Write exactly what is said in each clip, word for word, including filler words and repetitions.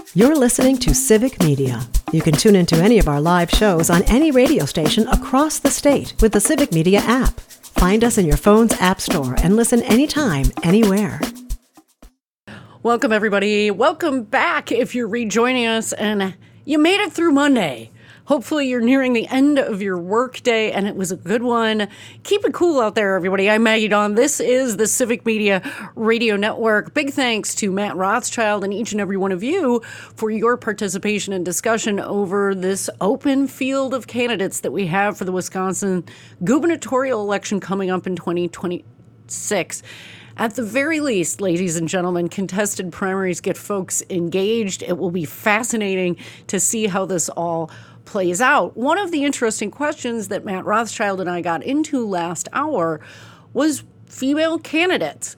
You're listening to Civic Media. You can tune into any of our live shows on any radio station across the state with the Civic Media app. Find us in your phone's app store and listen anytime, anywhere. Welcome, everybody. Welcome back if you're rejoining us and you made it through Monday. Hopefully you're nearing the end of your work day and it was a good one. Keep it cool out there, everybody. I'm Maggie Dawn. This is the Civic Media Radio Network. Big thanks to Matt Rothschild and each and every one of you for your participation and discussion over this open field of candidates that we have for the Wisconsin gubernatorial election coming up in twenty twenty-six. At the very least, ladies and gentlemen, contested primaries get folks engaged. It will be fascinating to see how this all plays out. One of the interesting questions that Matt Rothschild and I got into last hour was female candidates.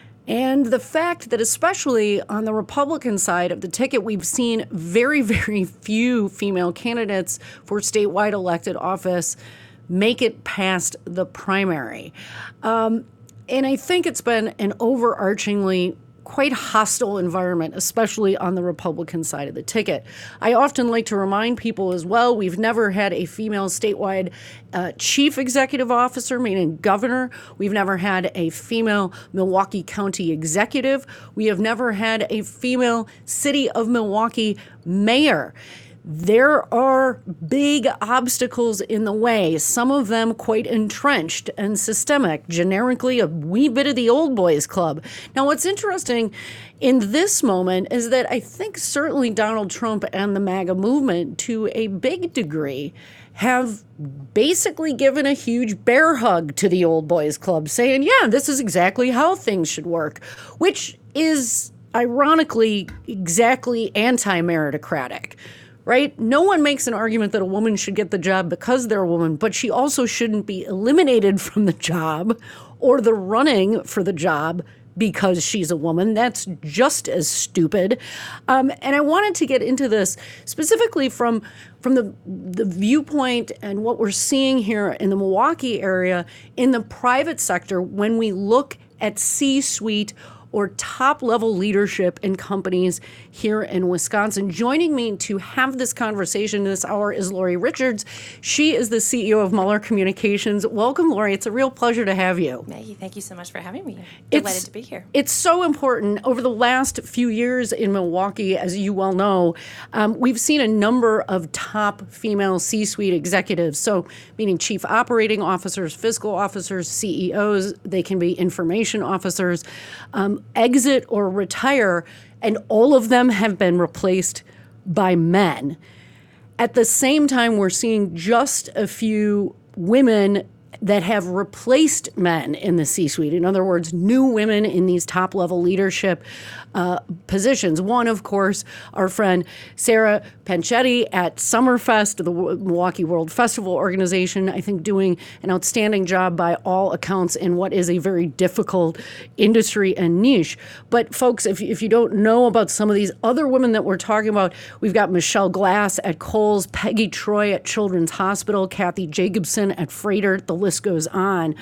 And the fact that especially on the Republican side of the ticket, we've seen very, very few female candidates for statewide elected office make it past the primary. Um, and I think it's been an overarchingly quite hostile environment, especially on the Republican side of the ticket. I often like to remind people as well, we've never had a female statewide uh, chief executive officer, meaning governor. We've never had a female Milwaukee County executive. We have never had a female city of Milwaukee mayor. There are big obstacles in the way, some of them quite entrenched and systemic, generically a wee bit of the old boys club. Now, what's interesting in this moment is that I think certainly Donald Trump and the MAGA movement, to a big degree, have basically given a huge bear hug to the old boys club, saying, yeah, this is exactly how things should work, which is ironically exactly anti-meritocratic. Right? No one makes an argument that a woman should get the job because they're a woman, but she also shouldn't be eliminated from the job or the running for the job because she's a woman. That's just as stupid. Um, and I wanted to get into this specifically from from the the viewpoint and what we're seeing here in the Milwaukee area in the private sector when we look at C-suite or top-level leadership in companies here in Wisconsin. Joining me to have this conversation this hour is Lori Richards. She is the C E O of Muller Communications. Welcome, Lori. It's a real pleasure to have you. Maggie, thank you so much for having me. Delighted It's, to be here. It's so important. Over the last few years in Milwaukee, as you well know, um, we've seen a number of top female C-suite executives, so meaning chief operating officers, fiscal officers, C E Os, they can be information officers, um, exit or retire, and all of them have been replaced by men. At the same time, we're seeing just a few women that have replaced men in the C-suite. In other words, new women in these top-level leadership uh, positions. One, of course, our friend Sarah Panchetti at Summerfest, the Milwaukee World Festival Organization, I think doing an outstanding job by all accounts in what is a very difficult industry and niche. But folks, if, if you don't know about some of these other women that we're talking about, we've got Michelle Glass at Kohl's, Peggy Troy at Children's Hospital, Kathy Jacobson at Freighter, the list goes on.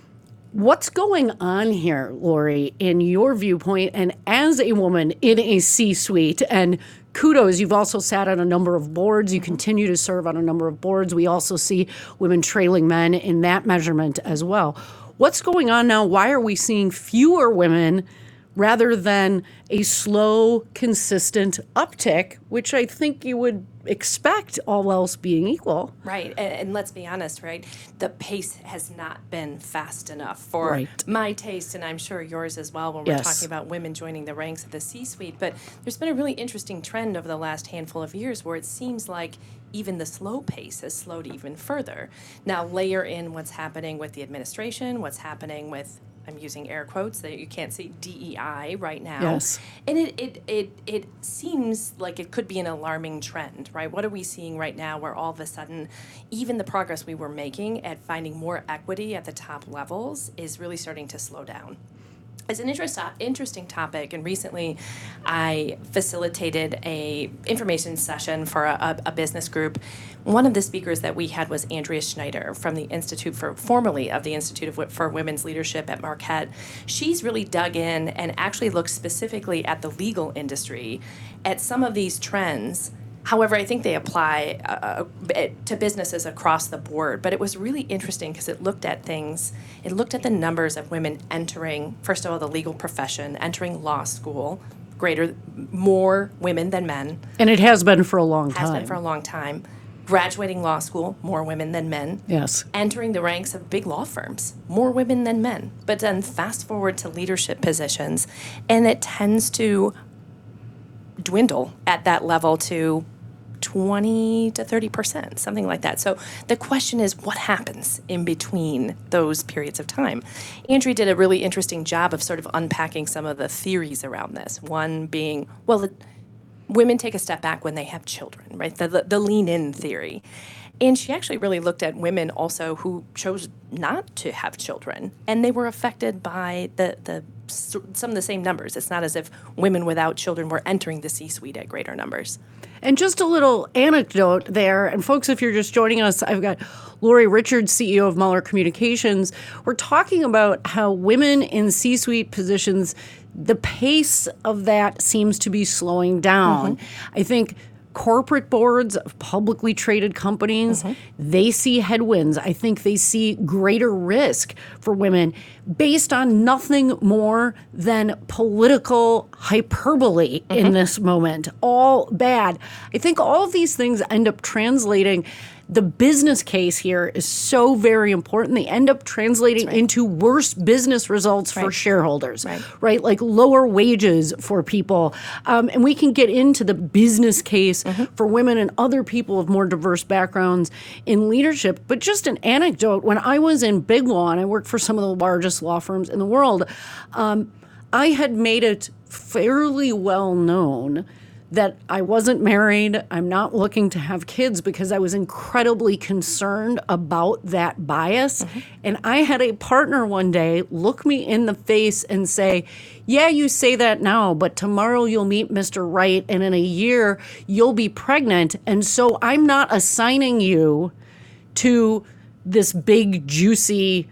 What's going on here, Lori, in your viewpoint, and as a woman in a C-suite, and kudos, you've also sat on a number of boards, you continue to serve on a number of boards. We also see women trailing men in that measurement as well. What's going on now? Why are we seeing fewer women rather than a slow, consistent uptick, which I think you would expect, all else being equal? Right, and, and let's be honest, right? The pace has not been fast enough for Right. my taste, and I'm sure yours as well, when we're Yes. talking about women joining the ranks of the C-suite. But there's been a really interesting trend over the last handful of years where it seems like even the slow pace has slowed even further. Now, layer in what's happening with the administration, what's happening with, I'm using air quotes that you can't see, D E I right now. Yes. And it, it, it, it seems like it could be an alarming trend, right? What are we seeing right now where all of a sudden, even the progress we were making at finding more equity at the top levels is really starting to slow down? It's an interest, interesting topic, and recently I facilitated a information session for a, a business group. One of the speakers that we had was Andrea Schneider from the Institute for, formerly of the Institute of, for Women's Leadership at Marquette. She's really dug in and actually looked specifically at the legal industry, at some of these trends. However, I think they apply uh, to businesses across the board. But it was really interesting because it looked at things, it looked at the numbers of women entering, first of all, the legal profession, entering law school, greater, more women than men. And it has been for a long Has time. been for a long time. Graduating law school, more women than men. Yes. Entering the ranks of big law firms, more women than men. But then fast forward to leadership positions, and it tends to dwindle at that level to twenty to thirty percent, something like that. So the question is, what happens in between those periods of time? Andrea did a really interesting job of sort of unpacking some of the theories around this. One being, well, the, women take a step back when they have children, right? The, the, the lean-in theory. And she actually really looked at women also who chose not to have children, and they were affected by the, the some of the same numbers. It's not as if women without children were entering the C-suite at greater numbers. And just a little anecdote there. And folks, if you're just joining us, I've got Lori Richards, C E O of Muller Communications. We're talking about how women in C-suite positions, the pace of that seems to be slowing down. Mm-hmm. I think corporate boards of publicly traded companies, mm-hmm. they see headwinds. I think they see greater risk for women based on nothing more than political hyperbole mm-hmm. in this moment. All bad. I think all of these things end up translating. The business case here is so very important. They end up translating right. into worse business results right. for shareholders, right. right? Like lower wages for people. Um, and we can get into the business case mm-hmm. for women and other people of more diverse backgrounds in leadership. But just an anecdote, when I was in big law, and I worked for some of the largest law firms in the world, um, I had made it fairly well known that I wasn't married, I'm not looking to have kids, because I was incredibly concerned about that bias. Mm-hmm. And I had a partner one day look me in the face and say, yeah, you say that now, but tomorrow you'll meet Mister Right, and in a year you'll be pregnant. And so I'm not assigning you to this big, juicy,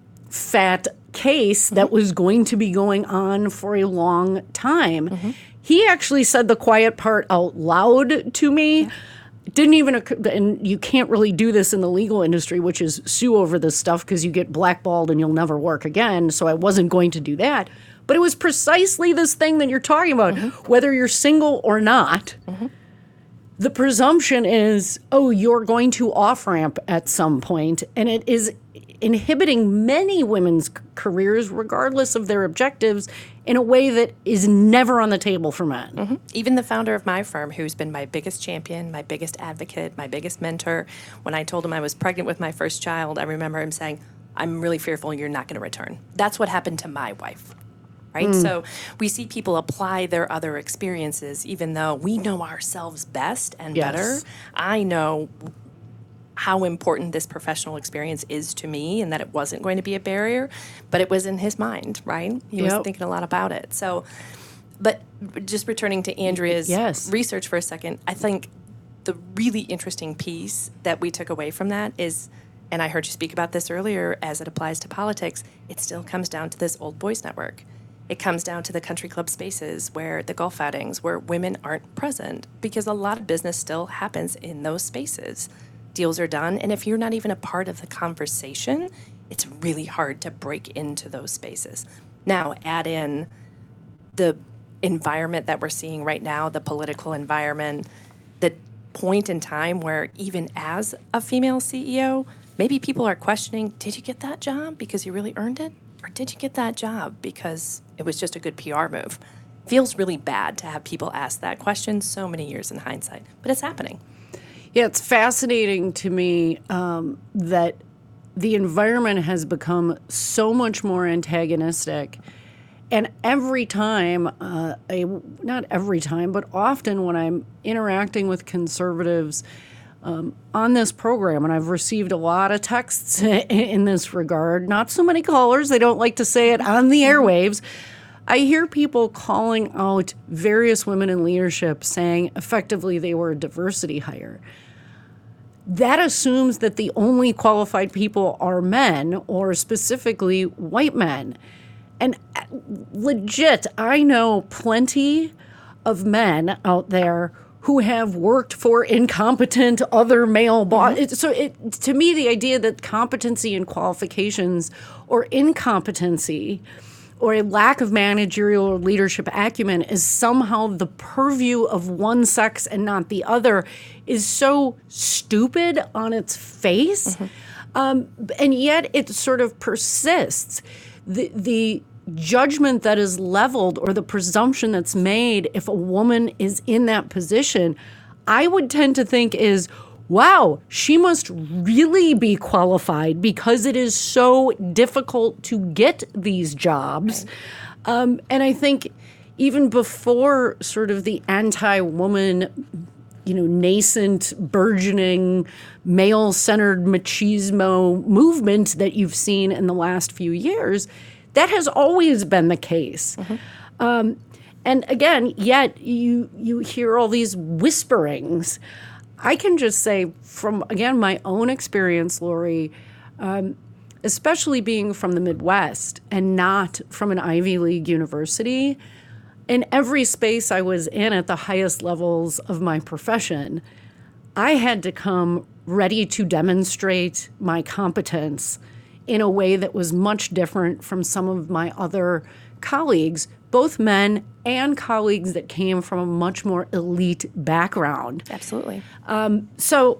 fat case that was going to be going on for a long time. Mm-hmm. He actually said the quiet part out loud to me. Yeah. Didn't even, and you can't really do this in the legal industry, which is sue over this stuff because you get blackballed and you'll never work again. So I wasn't going to do that. But it was precisely this thing that you're talking about, mm-hmm. whether you're single or not. Mm-hmm. The presumption is, oh, you're going to off-ramp at some point, and it is inhibiting many women's careers, regardless of their objectives, in a way that is never on the table for men. Mm-hmm. Even the founder of my firm, who's been my biggest champion, my biggest advocate, my biggest mentor, when I told him I was pregnant with my first child, I remember him saying, I'm really fearful you're not going to return. That's what happened to my wife. Right? Mm. So we see people apply their other experiences, even though we know ourselves best and yes. better. I know how important this professional experience is to me, and that it wasn't going to be a barrier, but it was in his mind, right? He yep. was thinking a lot about it. So, but just returning to Andrea's yes. research for a second, I think the really interesting piece that we took away from that is, and I heard you speak about this earlier as it applies to politics, it still comes down to this old boys network. It comes down to the country club spaces where the golf outings, where women aren't present, because a lot of business still happens in those spaces. Deals are done, and if you're not even a part of the conversation, it's really hard to break into those spaces. Now, add in the environment that we're seeing right now, the political environment, the point in time where even as a female C E O, maybe people are questioning, did you get that job because you really earned it? Or did you get that job because it was just a good P R move? Feels really bad to have people ask that question so many years in hindsight, but it's happening. Yeah, it's fascinating to me um, that the environment has become so much more antagonistic. And every time, uh, I, not every time, but often when I'm interacting with conservatives, um, on this program, and I've received a lot of texts in this regard, not so many callers, they don't like to say it on the airwaves. I hear people calling out various women in leadership saying effectively they were a diversity hire. That assumes that the only qualified people are men, or specifically white men. And legit, I know plenty of men out there who have worked for incompetent other male bosses. Mm-hmm. So it, to me, the idea that competency and qualifications or incompetency or a lack of managerial or leadership acumen is somehow the purview of one sex and not the other is so stupid on its face. Mm-hmm. Um, and yet it sort of persists. The, the judgment that is leveled or the presumption that's made if a woman is in that position, I would tend to think is, wow, she must really be qualified because it is so difficult to get these jobs. Right. Um, and I think even before sort of the anti-woman, you know, nascent, burgeoning, male-centered machismo movement that you've seen in the last few years, that has always been the case. Mm-hmm. Um, and again, yet you you hear all these whisperings. I can just say from, again, my own experience, Lori, um, especially being from the Midwest and not from an Ivy League university, in every space I was in at the highest levels of my profession, I had to come ready to demonstrate my competence in a way that was much different from some of my other colleagues, both men and colleagues that came from a much more elite background. Absolutely. Um, so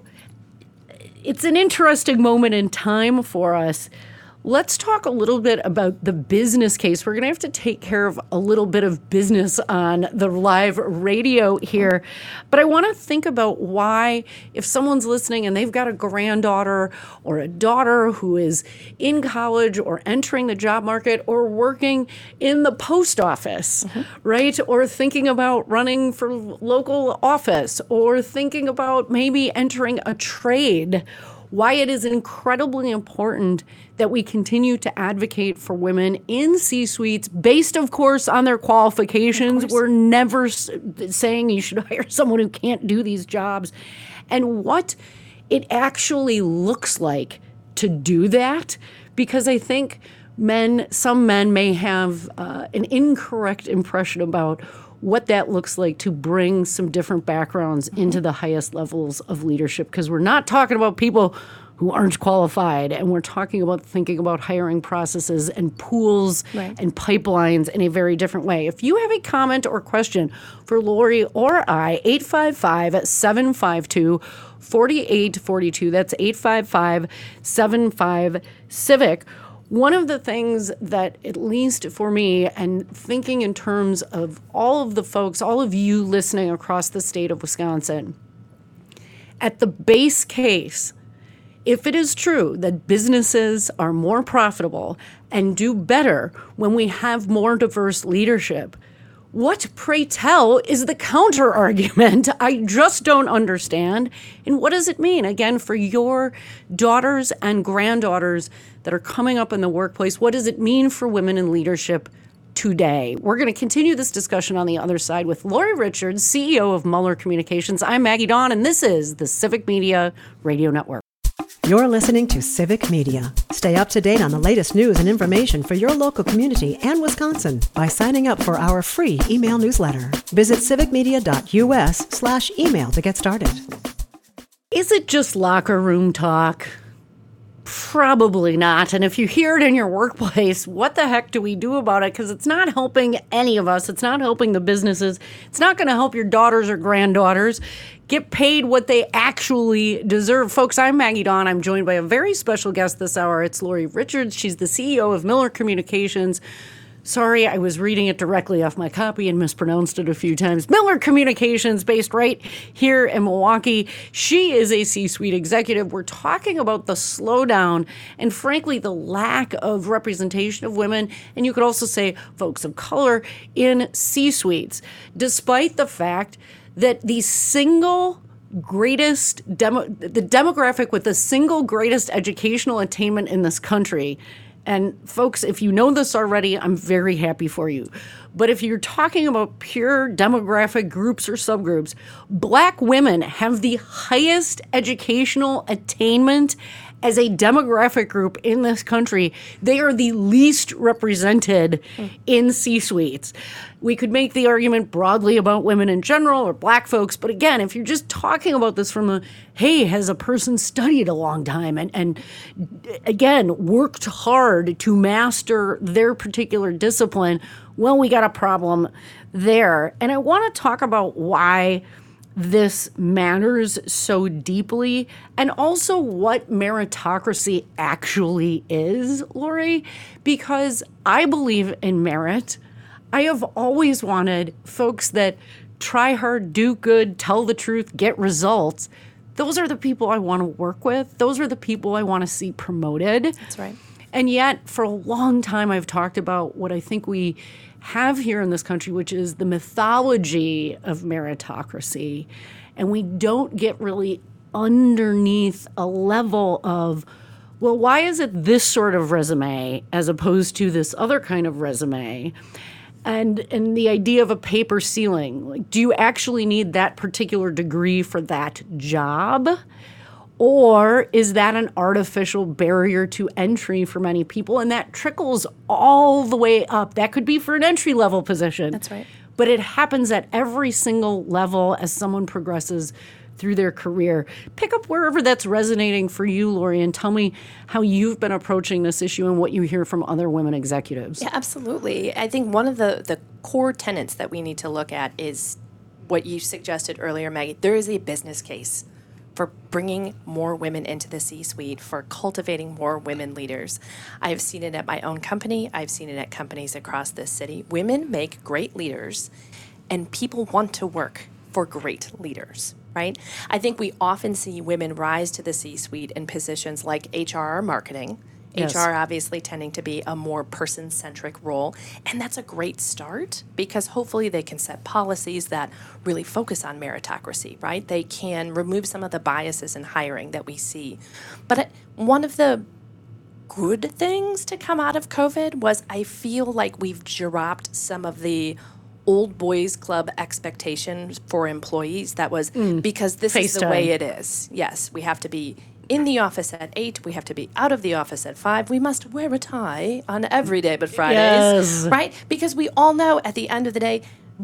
it's an interesting moment in time for us. Let's talk a little bit about the business case. We're going to have to take care of a little bit of business on the live radio here. But I want to think about why, if someone's listening and they've got a granddaughter or a daughter who is in college or entering the job market or working in the post office, mm-hmm. right? Or thinking about running for local office or thinking about maybe entering a trade, why it is incredibly important that we continue to advocate for women in C-suites based, of course, on their qualifications. We're never s- saying you should hire someone who can't do these jobs. And what it actually looks like to do that, because I think men, some men may have uh, an incorrect impression about what that looks like to bring some different backgrounds mm-hmm. into the highest levels of leadership, because we're not talking about people who aren't qualified, and we're talking about thinking about hiring processes and pools right. and pipelines in a very different way. If you have a comment or question for Lori or I, eight five five, seven five two, four eight four two, that's eight five five, seven five, CIVIC. One of the things that, at least for me, and thinking in terms of all of the folks, all of you listening across the state of Wisconsin, at the base case, if it is true that businesses are more profitable and do better when we have more diverse leadership, what, pray tell, is the counter argument? I just don't understand. And what does it mean, again, for your daughters and granddaughters that are coming up in the workplace? What does it mean for women in leadership today? We're going to continue this discussion on the other side with Lori Richards, C E O of Mueller Communications. I'm Maggie Dawn, and this is the Civic Media Radio Network. You're listening to Civic Media. Stay up to date on the latest news and information for your local community and Wisconsin by signing up for our free email newsletter. Visit civicmedia.us slash email to get started. Is it just locker room talk? Probably not. And if you hear it in your workplace, what the heck do we do about it? Because it's not helping any of us. It's not helping the businesses. It's not going to help your daughters or granddaughters get paid what they actually deserve. Folks, I'm Maggie Dawn. I'm joined by a very special guest this hour. It's Lori Richards. She's the C E O of Mueller Communications. Sorry, I was reading it directly off my copy and mispronounced it a few times. Mueller Communications, based right here in Milwaukee. She is a C-suite executive. We're talking about the slowdown and, frankly, the lack of representation of women, and you could also say folks of color, in C-suites, despite the fact that the single greatest demo, the demographic with the single greatest educational attainment in this country. And folks, if you know this already, I'm very happy for you. But if you're talking about pure demographic groups or subgroups, Black women have the highest educational attainment as a demographic group in this country. They are the least represented mm. in C-suites. We could make the argument broadly about women in general or Black folks, but again, if you're just talking about this from a, hey, has a person studied a long time and, and again, worked hard to master their particular discipline, well, we got a problem there. And I want to talk about why this matters so deeply, and also what meritocracy actually is, Lori, because I believe in merit. I have always wanted folks that try hard, do good, tell the truth, get results. Those are the people I want to work with. Those are the people I want to see promoted. That's right. And yet, for a long time, I've talked about what I think we have here in this country, which is the mythology of meritocracy. And we don't get really underneath a level of, well, why is it this sort of resume as opposed to this other kind of resume? And and the idea of a paper ceiling. Like, do you actually need that particular degree for that job? Or is that an artificial barrier to entry for many people? And that trickles all the way up. That could be for an entry-level position. That's right. But it happens at every single level as someone progresses through their career. Pick up wherever that's resonating for you, Lori, and tell me how you've been approaching this issue and what you hear from other women executives. Yeah, absolutely. I think one of the, the core tenets that we need to look at is what you suggested earlier, Maggie. There is a business case for bringing more women into the C-suite, for cultivating more women leaders. I've seen it at my own company. I've seen it at companies across this city. Women make great leaders, and people want to work for great leaders, right? I think we often see women rise to the C-suite in positions like H R or marketing. Yes. H R obviously tending to be a more person-centric role, and that's a great start because hopefully they can set policies that really focus on meritocracy, right? They can remove some of the biases in hiring that we see. But one of the good things to come out of COVID was I feel like we've dropped some of the old boys club expectations for employees. That was mm. because this FaceTime. Is the way it is. Yes, we have to be in the office at eight. We have to be out of the office at five. We must wear a tie on every day but Fridays, yes. right? Because we all know at the end of the day,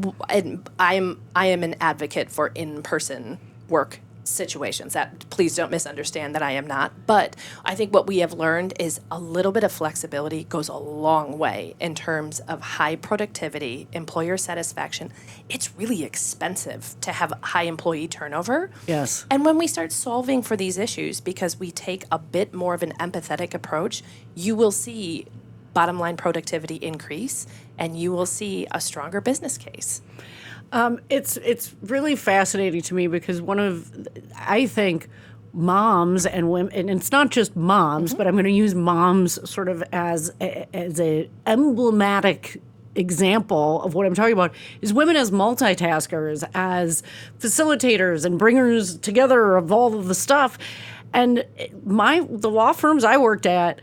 and I am I am an advocate for in-person work situations. That please don't misunderstand that I am not. But I think what we have learned is a little bit of flexibility goes a long way in terms of high productivity, employer satisfaction. It's really expensive to have high employee turnover. Yes. And when we start solving for these issues, because we take a bit more of an empathetic approach, you will see bottom line productivity increase and you will see a stronger business case. Um, it's it's really fascinating to me because one of, I think, moms and women, and it's not just moms, mm-hmm. but I'm going to use moms sort of as a, as a emblematic example of what I'm talking about, is women as multitaskers, as facilitators and bringers together of all of the stuff. And my the law firms I worked at,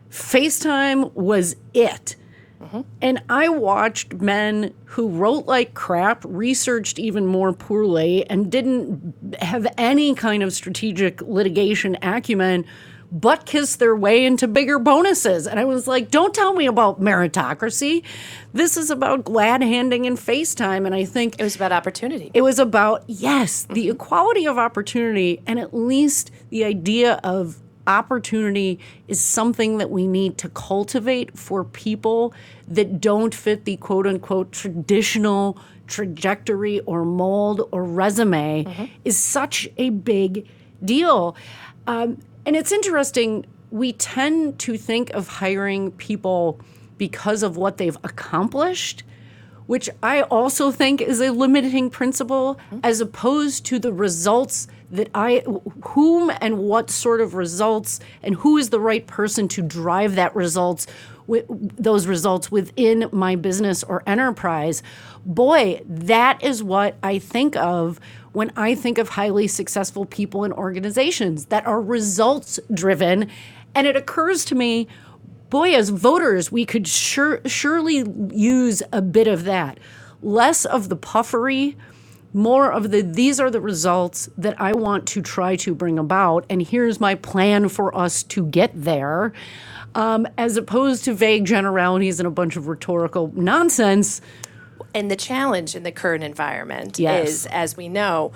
FaceTime was it. Mm-hmm. And I watched men who wrote like crap, researched even more poorly, and didn't have any kind of strategic litigation acumen, butt kiss their way into bigger bonuses. And I was like, don't tell me about meritocracy. This is about glad handing and FaceTime. And I think it was about opportunity. It was about, yes, the equality of opportunity, and at least the idea of opportunity is something that we need to cultivate for people that don't fit the quote unquote traditional trajectory or mold or resume mm-hmm. is such a big deal. Um, and it's interesting, we tend to think of hiring people because of what they've accomplished, which I also think is a limiting principle, mm-hmm. as opposed to the results that I, whom and what sort of results, and who is the right person to drive that results, with those results within my business or enterprise. Boy, that is what I think of when I think of highly successful people and organizations that are results driven. And it occurs to me, boy, as voters, we could sure, surely use a bit of that. Less of the puffery, more of the, these are the results that I want to try to bring about, and here's my plan for us to get there, um, as opposed to vague generalities and a bunch of rhetorical nonsense. And the challenge in the current environment yes. is, as we know,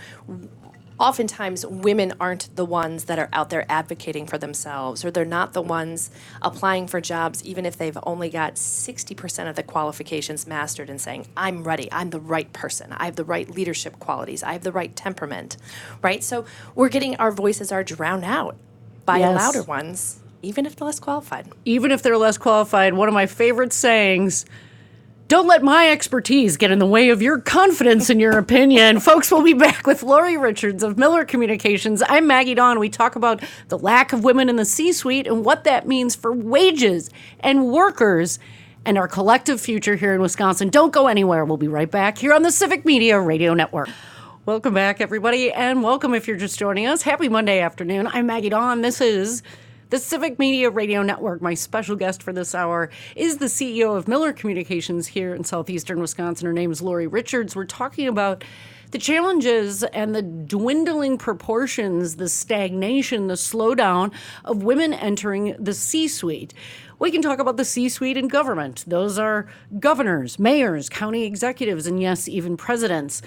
oftentimes women aren't the ones that are out there advocating for themselves, or they're not the ones applying for jobs even if they've only got sixty percent of the qualifications mastered and saying, I'm ready, I'm the right person, I have the right leadership qualities, I have the right temperament, right? So we're getting, our voices are drowned out by yes. louder ones, even if they're less qualified. Even if they're less qualified. One of my favorite sayings, don't let my expertise get in the way of your confidence in your opinion. Folks, we'll be back with Lori Richards of Miller Communications. I'm Maggie Dawn. We talk about the lack of women in the C-suite and what that means for wages and workers and our collective future here in Wisconsin. Don't go anywhere. We'll be right back here on the Civic Media Radio Network. Welcome back, everybody, and welcome if you're just joining us. Happy Monday afternoon. I'm Maggie Dawn. This is the Civic Media Radio Network. My special guest for this hour is the C E O of Miller Communications here in southeastern Wisconsin. Her name is Lori Richards. We're talking about the challenges and the dwindling proportions, the stagnation, the slowdown of women entering the C-suite. We can talk about the C-suite in government. Those are governors, mayors, county executives, and yes, even presidents.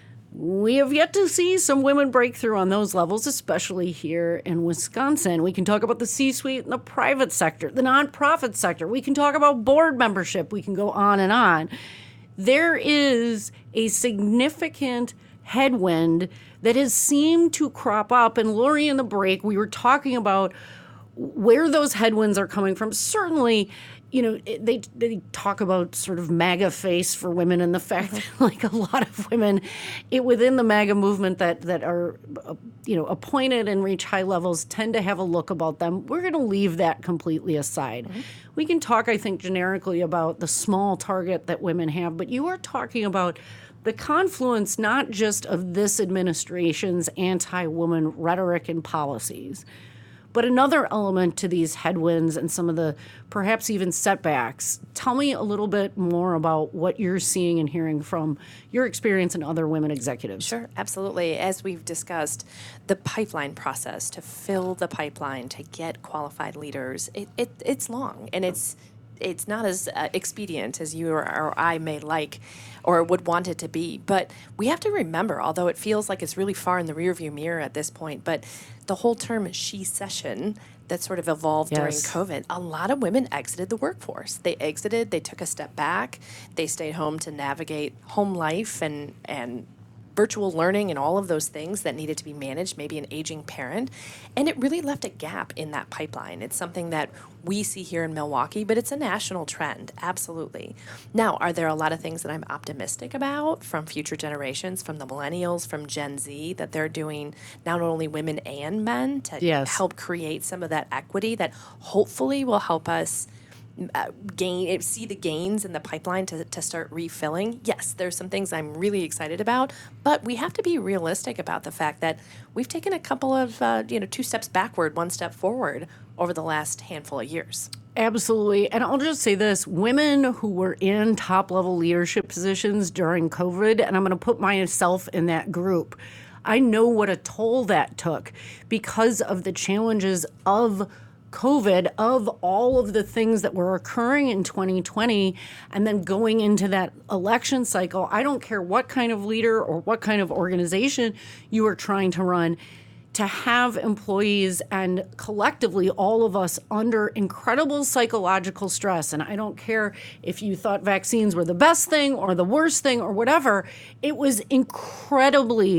We have yet to see some women break through on those levels, especially here in Wisconsin. We can talk about the C-suite in the private sector, the nonprofit sector. We can talk about board membership. We can go on and on. There is a significant headwind that has seemed to crop up. And Lori, in the break, we were talking about where those headwinds are coming from. Certainly, you know, they they talk about sort of MAGA face for women and the fact that, like, a lot of women it, within the MAGA movement that, that are, uh, you know, appointed and reach high levels tend to have a look about them. We're going to leave that completely aside. Mm-hmm. We can talk, I think, generically about the small target that women have, but you are talking about the confluence not just of this administration's anti-woman rhetoric and policies, but another element to these headwinds and some of the perhaps even setbacks. Tell me a little bit more about what you're seeing and hearing from your experience and other women executives. Sure, absolutely. As we've discussed, the pipeline process to fill the pipeline to get qualified leaders, it, it it's long, and it's it's not as uh, expedient as you or, or I may like or would want it to be. But we have to remember, although it feels like it's really far in the rearview mirror at this point, but the whole term she-cession that sort of evolved yes. during COVID, a lot of women exited the workforce. They exited, they took a step back, they stayed home to navigate home life and and virtual learning and all of those things that needed to be managed, maybe an aging parent. And it really left a gap in that pipeline. It's something that we see here in Milwaukee, but it's a national trend, absolutely. Now, are there a lot of things that I'm optimistic about from future generations, from the millennials, from Gen Z, that they're doing not only women and men to yes. help create some of that equity that hopefully will help us Uh, gain, see the gains in the pipeline to, to start refilling? Yes, there's some things I'm really excited about, but we have to be realistic about the fact that we've taken a couple of, uh, you know, two steps backward, one step forward over the last handful of years. Absolutely. And I'll just say this, women who were in top-level leadership positions during COVID, and I'm going to put myself in that group, I know what a toll that took because of the challenges of COVID, of all of the things that were occurring in twenty twenty and then going into that election cycle. I don't care what kind of leader or what kind of organization you are trying to run, to have employees and collectively all of us under incredible psychological stress. And I don't care if you thought vaccines were the best thing or the worst thing or whatever, it was incredibly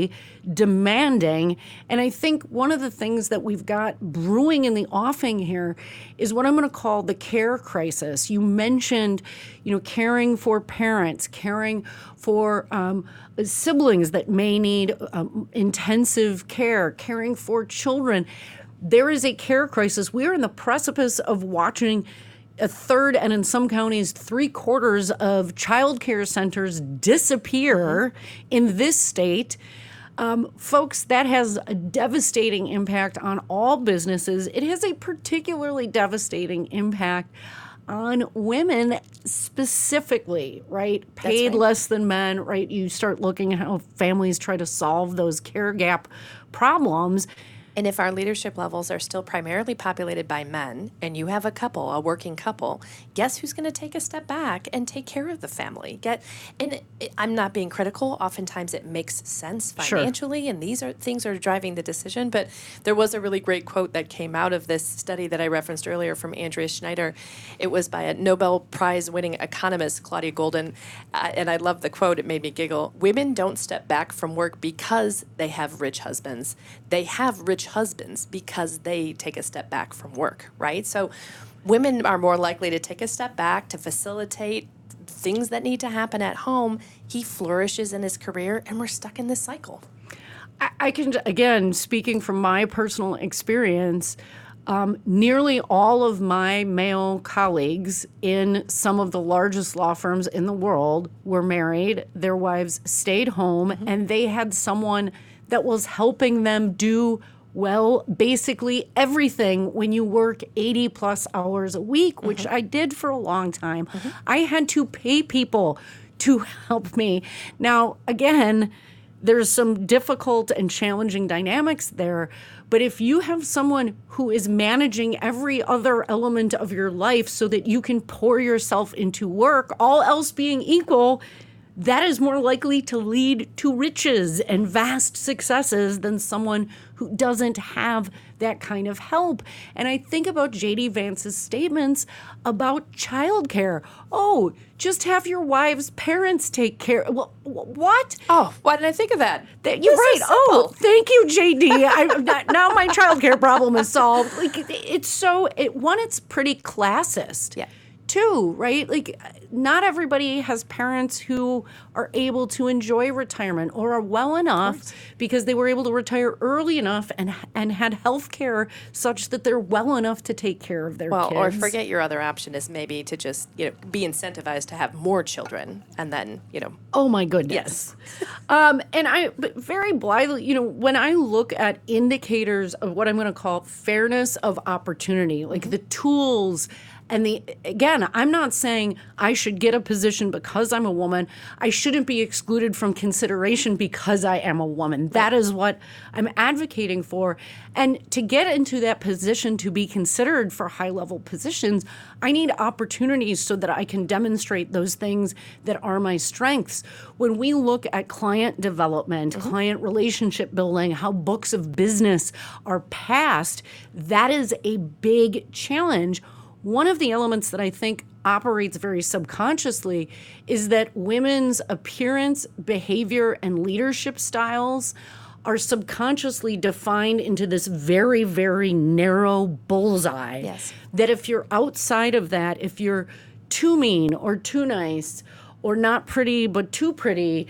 demanding. And I think one of the things that we've got brewing in the offing here is what I'm going to call the care crisis. You mentioned, you know, caring for parents, caring for um, siblings that may need um, intensive care, caring for children. There is a care crisis. We are in the precipice of watching a third, and in some counties, three quarters of child care centers disappear mm-hmm. in this state. Um, folks, that has a devastating impact on all businesses. It has a particularly devastating impact on women specifically, right? Paid right. less than men, right? You start looking at how families try to solve those care gap problems. And if our leadership levels are still primarily populated by men, and you have a couple, a working couple, guess who's going to take a step back and take care of the family? Get, and it, I'm not being critical. Oftentimes it makes sense financially, sure. and these are things are driving the decision. But there was a really great quote that came out of this study that I referenced earlier from Andrea Schneider. It was by a Nobel Prize-winning economist, Claudia Golden, uh, and I love the quote. It made me giggle. Women don't step back from work because they have rich husbands. They have rich husbands because they take a step back from work, right? So women are more likely to take a step back to facilitate things that need to happen at home. He flourishes in his career, and we're stuck in this cycle. I, I can, again, speaking from my personal experience, um, nearly all of my male colleagues in some of the largest law firms in the world were married. Their wives stayed home, mm-hmm. and they had someone that was helping them do, well, basically everything when you work eighty plus hours a week, which mm-hmm. I did for a long time. Mm-hmm. I had to pay people to help me. Now, again, there's some difficult and challenging dynamics there, but if you have someone who is managing every other element of your life so that you can pour yourself into work, all else being equal, that is more likely to lead to riches and vast successes than someone who doesn't have that kind of help. And I think about J D Vance's statements about childcare. Oh, just have your wife's parents take care. Well, what? Oh, why didn't I think of that? that you're right. Oh, thank you, J D. I, now my childcare problem is solved. Like it's so. It one, it's pretty classist. Yeah. Too, right? Like, not everybody has parents who are able to enjoy retirement or are well enough because they were able to retire early enough and and had health care such that they're well enough to take care of their well, kids. Well, or forget your other option is maybe to just, you know, be incentivized to have more children and then, you know. Oh, my goodness. Yes. um, and I, but very blithely, you know, when I look at indicators of what I'm going to call fairness of opportunity, like mm-hmm. the tools. And the again, I'm not saying I should get a position because I'm a woman. I shouldn't be excluded from consideration because I am a woman. That is what I'm advocating for. And to get into that position to be considered for high-level positions, I need opportunities so that I can demonstrate those things that are my strengths. When we look at client development, mm-hmm. client relationship building, how books of business are passed, that is a big challenge. One of the elements that I think operates very subconsciously is that women's appearance, behavior, and leadership styles are subconsciously defined into this very, very narrow bullseye. Yes. That if you're outside of that, if you're too mean or too nice or not pretty but too pretty,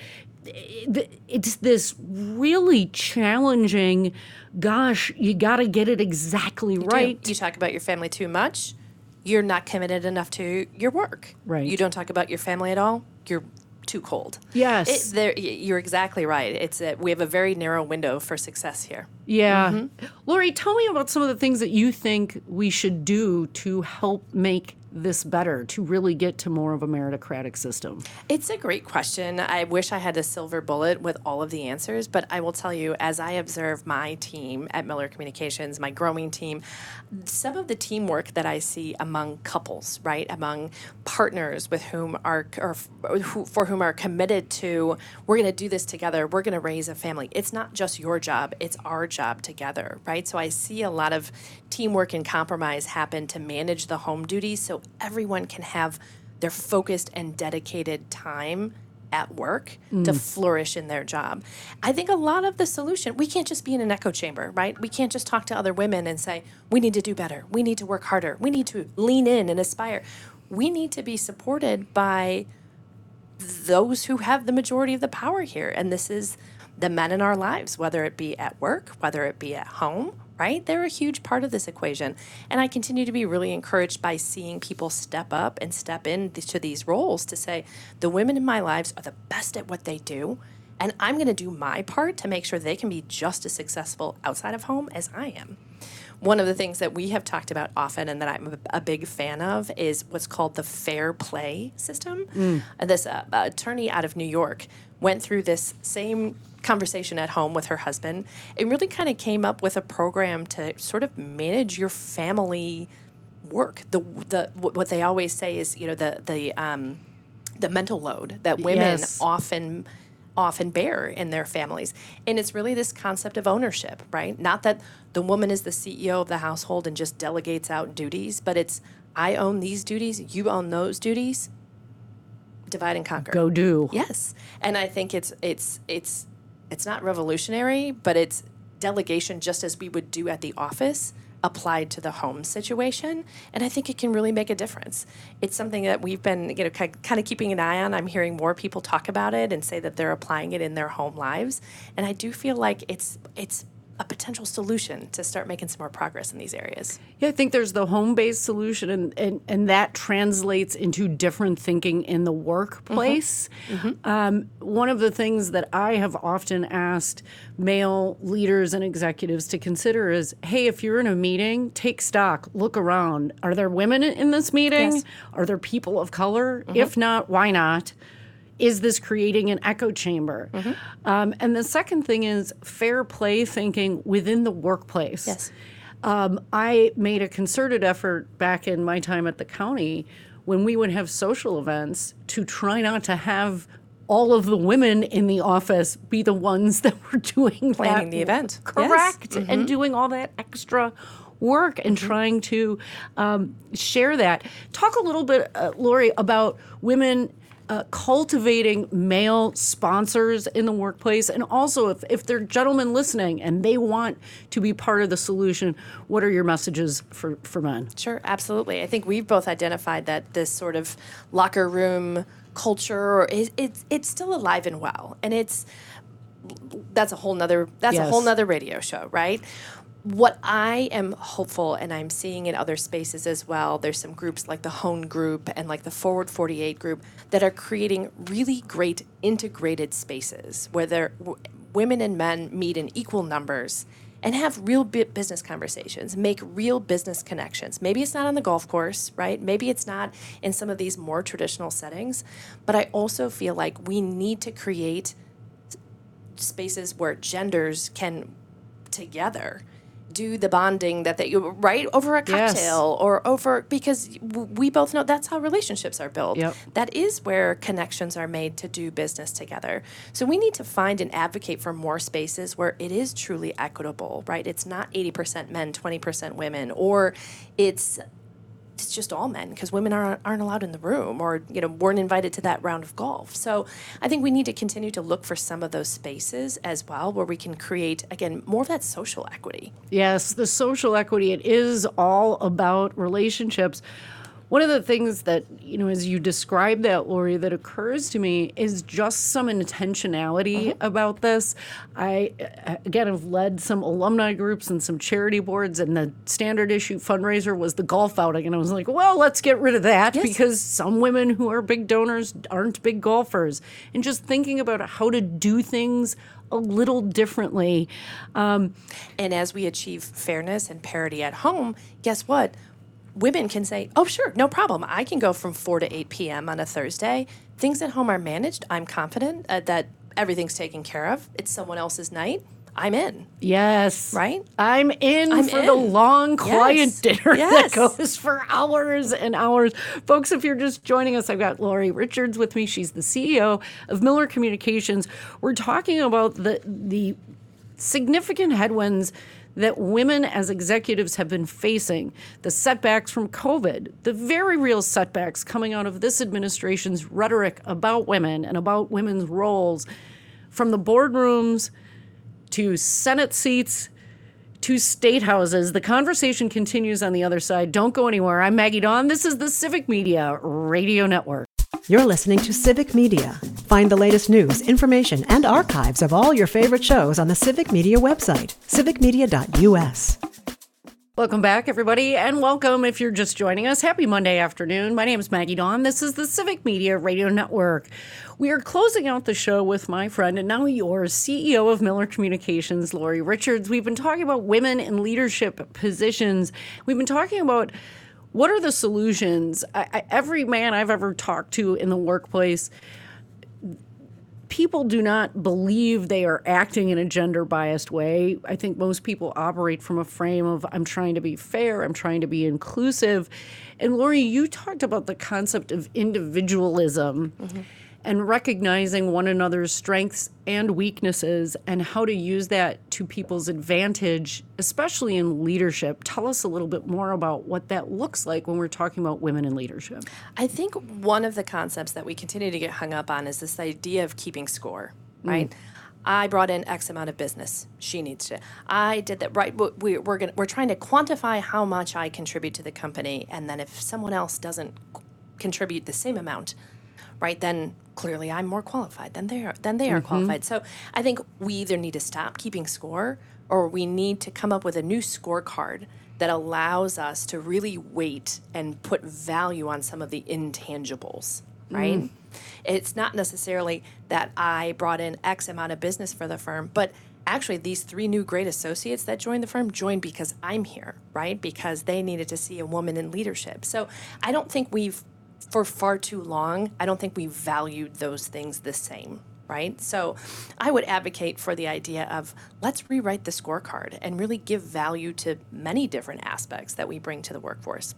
it's this really challenging, gosh, you got to get it exactly you right. Do. You talk about your family too much, you're not committed enough to your work. Right. You don't talk about your family at all, you're too cold. Yes. It, there, you're exactly right. It's a, we have a very narrow window for success here. Yeah. Mm-hmm. Lori, tell me about some of the things that you think we should do to help make this better, to really get to more of a meritocratic system? It's a great question. I wish I had a silver bullet with all of the answers, but I will tell you, as I observe my team at Miller Communications, my growing team, some of the teamwork that I see among couples, right, among partners with whom are, or who, for whom are committed to, we're going to do this together, we're going to raise a family. It's not just your job, it's our job together, right? So I see a lot of teamwork and compromise happen to manage the home duties so everyone can have their focused and dedicated time at work mm. to flourish in their job. I think a lot of the solution, we can't just be in an echo chamber, right? We can't just talk to other women and say, we need to do better. We need to work harder. We need to lean in and aspire. We need to be supported by those who have the majority of the power here. And this is the men in our lives, whether it be at work, whether it be at home, right? They're a huge part of this equation. And I continue to be really encouraged by seeing people step up and step into these roles to say, the women in my lives are the best at what they do, and I'm going to do my part to make sure they can be just as successful outside of home as I am. One of the things that we have talked about often and that I'm a, a big fan of is what's called the fair play system. Mm. Uh, this uh, attorney out of New York went through this same conversation at home with her husband and really kind of came up with a program to sort of manage your family work. The the what they always say is, you know, the the um, the mental load that women yes. often often bear in their families. And it's really this concept of ownership, right? Not that the woman is the C E O of the household and just delegates out duties, but it's, I own these duties, you own those duties, divide and conquer. Go do. Yes. And I think it's it's it's it's not revolutionary, but it's delegation just as we would do at the office applied to the home situation. And I think it can really make a difference. It's something that we've been, you know, kind of keeping an eye on. I'm hearing more people talk about it and say that they're applying it in their home lives. And I do feel like it's it's a potential solution to start making some more progress in these areas. Yeah, I think there's the home-based solution, and, and, and that translates into different thinking in the workplace. Mm-hmm. Mm-hmm. Um, one of the things that I have often asked male leaders and executives to consider is, hey, if you're in a meeting, take stock, look around. Are there women in this meeting? Yes. Are there people of color? Mm-hmm. If not, why not? Is this creating an echo chamber? Mm-hmm. Um, and the second thing is fair play thinking within the workplace. Yes. Um, I made a concerted effort back in my time at the county when we would have social events to try not to have all of the women in the office be the ones that were doing planning that, the event. Correct. Yes. Mm-hmm. And doing all that extra work and mm-hmm. trying to um, share that. Talk a little bit, uh, Lori, about women Uh, cultivating male sponsors in the workplace, and also if, if they're gentlemen listening and they want to be part of the solution, what are your messages for, for men? Sure, absolutely. I think we've both identified that this sort of locker room culture is it's it's still alive and well, and it's that's a whole nother that's yes. a whole nother radio show, right? What I am hopeful, and I'm seeing in other spaces as well, there's some groups like the Hone Group and like the Forward forty-eight Group that are creating really great integrated spaces where they're, w- women and men meet in equal numbers and have real business conversations, make real business connections. Maybe it's not on the golf course, right? Maybe it's not in some of these more traditional settings, but I also feel like we need to create spaces where genders can together do the bonding that they right over a cocktail yes. or over because we both know that's how relationships are built. Yep. That is where connections are made to do business together. So we need to find and advocate for more spaces where it is truly equitable, right? It's not eighty percent men, twenty percent women, or it's it's just all men because women aren't, aren't allowed in the room or, you know, weren't invited to that round of golf. So I think we need to continue to look for some of those spaces as well where we can create, again, more of that social equity. Yes, the social equity, it is all about relationships. One of the things that, you know, as you describe that, Lori, that occurs to me is just some intentionality mm-hmm. about this. I, again, have led some alumni groups and some charity boards, and the standard issue fundraiser was the golf outing. And I was like, well, let's get rid of that yes. because some women who are big donors aren't big golfers. And just thinking about how to do things a little differently. Um, and as we achieve fairness and parity at home, guess what? Women can say, oh, sure, no problem. I can go from four to eight p.m. on a Thursday. Things at home are managed. I'm confident uh, that everything's taken care of. It's someone else's night. I'm in. Yes. Right? I'm in I'm for in. the long, quiet yes. dinner yes. that goes for hours and hours. Folks, if you're just joining us, I've got Lori Richards with me. She's the C E O of Miller Communications. We're talking about the the significant headwinds that women as executives have been facing, the setbacks from COVID, the very real setbacks coming out of this administration's rhetoric about women and about women's roles, from the boardrooms to Senate seats to state houses. The conversation continues on the other side. Don't go anywhere. I'm Maggie Dawn. This is the Civic Media Radio Network. You're listening to Civic Media. Find the latest news, information, and archives of all your favorite shows on the Civic Media website, civic media dot u s. Welcome back, everybody, and welcome if you're just joining us. Happy Monday afternoon. My name is Maggie Dawn. This is the Civic Media Radio Network. We are closing out the show with my friend and now yours, C E O of Miller Communications, Lori Richards. We've been talking about women in leadership positions. We've been talking about what are the solutions. I, I, every man I've ever talked to in the workplace, people do not believe they are acting in a gender-biased way. I think most people operate from a frame of, I'm trying to be fair, I'm trying to be inclusive. And Lori, you talked about the concept of individualism mm-hmm. and recognizing one another's strengths and weaknesses and how to use that to people's advantage, especially in leadership. Tell us a little bit more about what that looks like when we're talking about women in leadership. I think one of the concepts that we continue to get hung up on is this idea of keeping score, right? Mm. I brought in X amount of business. She needs to. I did that, right? We, we're gonna, we're trying to quantify how much I contribute to the company, and then if someone else doesn't contribute the same amount, right, then clearly I'm more qualified than they are, than they are mm-hmm. qualified. So I think we either need to stop keeping score or we need to come up with a new scorecard that allows us to really weight and put value on some of the intangibles, right? Mm. It's not necessarily that I brought in X amount of business for the firm, but actually these three new great associates that joined the firm joined because I'm here, right? Because they needed to see a woman in leadership. So I don't think we've for far too long, I don't think we valued those things the same, right? So I would advocate for the idea of let's rewrite the scorecard and really give value to many different aspects that we bring to the workforce.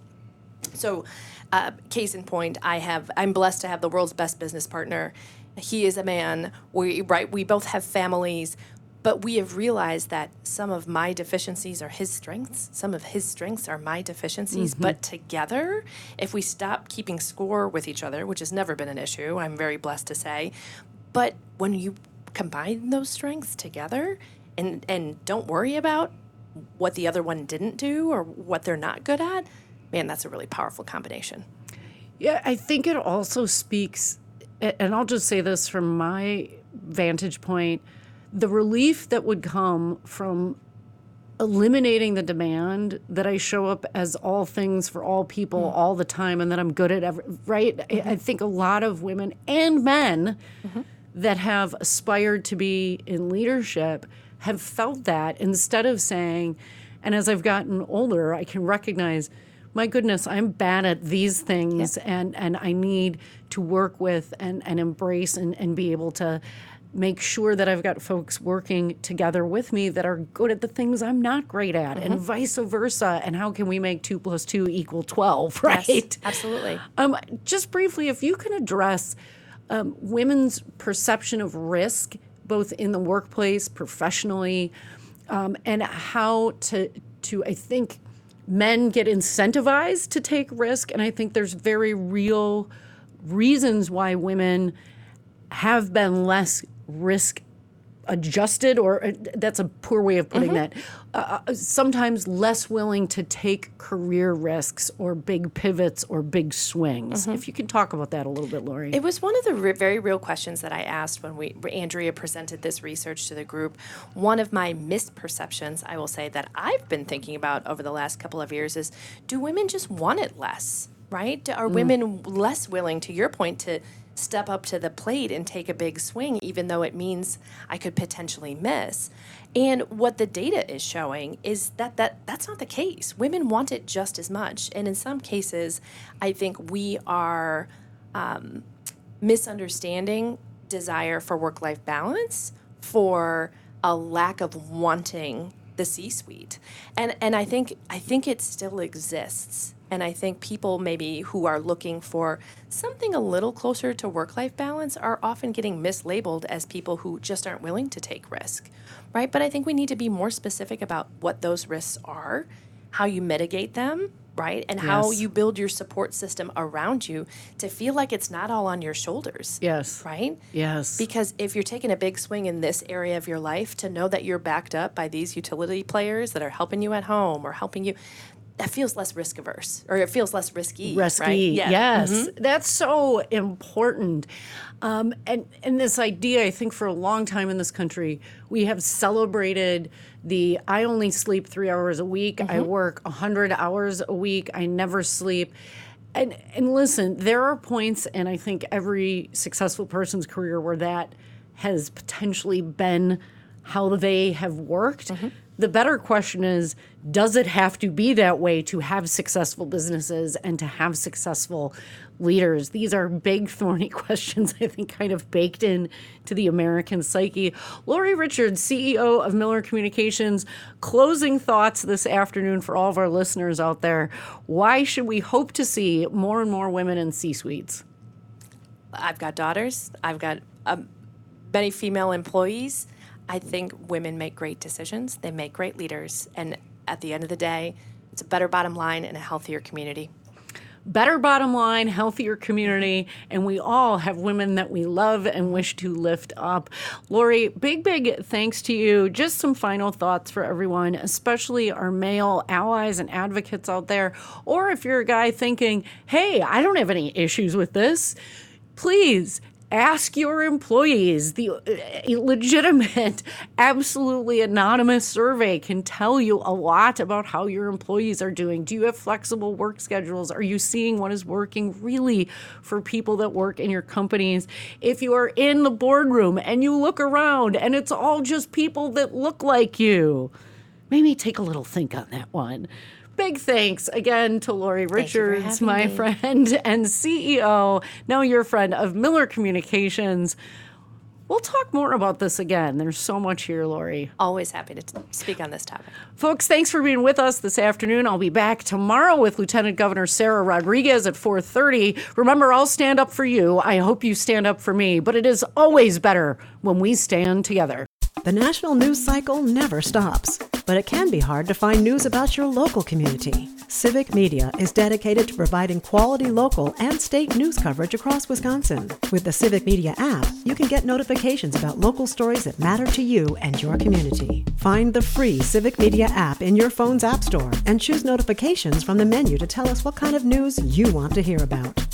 So uh, case in point, I have, I'm blessed to have the world's best business partner. He is a man, we, right? We both have families. But we have realized that some of my deficiencies are his strengths. Some of his strengths are my deficiencies. Mm-hmm. But together, if we stop keeping score with each other, which has never been an issue, I'm very blessed to say, but when you combine those strengths together and, and don't worry about what the other one didn't do or what they're not good at, man, that's a really powerful combination. Yeah, I think it also speaks, and I'll just say this from my vantage point, the relief that would come from eliminating the demand that I show up as all things for all people mm-hmm. all the time and that I'm good at every, right? Mm-hmm. I, I think a lot of women and men mm-hmm. that have aspired to be in leadership have felt that instead of saying, and as I've gotten older, I can recognize, my goodness, I'm bad at these things yeah. and, and I need to work with and, and embrace and, and be able to make sure that I've got folks working together with me that are good at the things I'm not great at mm-hmm. and vice versa. And how can we make two plus two equal twelve, right? Yes, absolutely. Um, just briefly, if you can address um, women's perception of risk, both in the workplace, professionally, um, and how to, to, I think, men get incentivized to take risk. And I think there's very real reasons why women have been less risk adjusted, or uh, that's a poor way of putting mm-hmm. that, uh, sometimes less willing to take career risks or big pivots or big swings. Mm-hmm. If you can talk about that a little bit, Lori. It was one of the re- very real questions that I asked when we Andrea presented this research to the group. One of my misperceptions, I will say, that I've been thinking about over the last couple of years is, do women just want it less, right? Are mm. women less willing, to your point, to step up to the plate and take a big swing, even though it means I could potentially miss? And what the data is showing is that, that that's not the case. Women want it just as much. And in some cases, I think we are um, misunderstanding desire for work-life balance for a lack of wanting the C-suite. And and I think I think it still exists. And I think people maybe who are looking for something a little closer to work-life balance are often getting mislabeled as people who just aren't willing to take risk, right? But I think we need to be more specific about what those risks are, how you mitigate them, right? And how Yes. you build your support system around you to feel like it's not all on your shoulders. Yes. Right? Yes. Because if you're taking a big swing in this area of your life, to know that you're backed up by these utility players that are helping you at home or helping you, that feels less risk averse, or it feels less risky. Risky, right? Yeah. yes. Mhm. That's so important. Um, and, and this idea, I think for a long time in this country, we have celebrated the I only sleep three hours a week, Mm-hmm. I work one hundred hours a week, I never sleep. And, and listen, there are points, and I think every successful person's career where that has potentially been how they have worked. Mm-hmm. The better question is, does it have to be that way to have successful businesses and to have successful leaders? These are big, thorny questions, I think, kind of baked in to the American psyche. Lori Richards, C E O of Miller Communications, closing thoughts this afternoon for all of our listeners out there. Why should we hope to see more and more women in C-suites? I've got daughters. I've got um, many female employees. I think women make great decisions. They make great leaders. And at the end of the day, it's a better bottom line and a healthier community. Better bottom line, healthier community, and we all have women that we love and wish to lift up. Lori, big, big thanks to you. Just some final thoughts for everyone, especially our male allies and advocates out there. Or if you're a guy thinking, hey, I don't have any issues with this, please ask your employees. The uh, legitimate, absolutely anonymous survey can tell you a lot about how your employees are doing. Do you have flexible work schedules? Are you seeing what is working really for people that work in your companies? If you are in the boardroom and you look around and it's all just people that look like you, maybe take a little think on that one. Big thanks again to Lori Richards, my me. friend and C E O, now your friend of Miller Communications. We'll talk more about this again. There's so much here, Lori. Always happy to t- speak on this topic. Folks, thanks for being with us this afternoon. I'll be back tomorrow with Lieutenant Governor Sarah Rodriguez at four thirty. Remember, I'll stand up for you. I hope you stand up for me, but it is always better when we stand together. The national news cycle never stops, but it can be hard to find news about your local community. Civic Media is dedicated to providing quality local and state news coverage across Wisconsin. With the Civic Media app, you can get notifications about local stories that matter to you and your community. Find the free Civic Media app in your phone's app store and choose notifications from the menu to tell us what kind of news you want to hear about.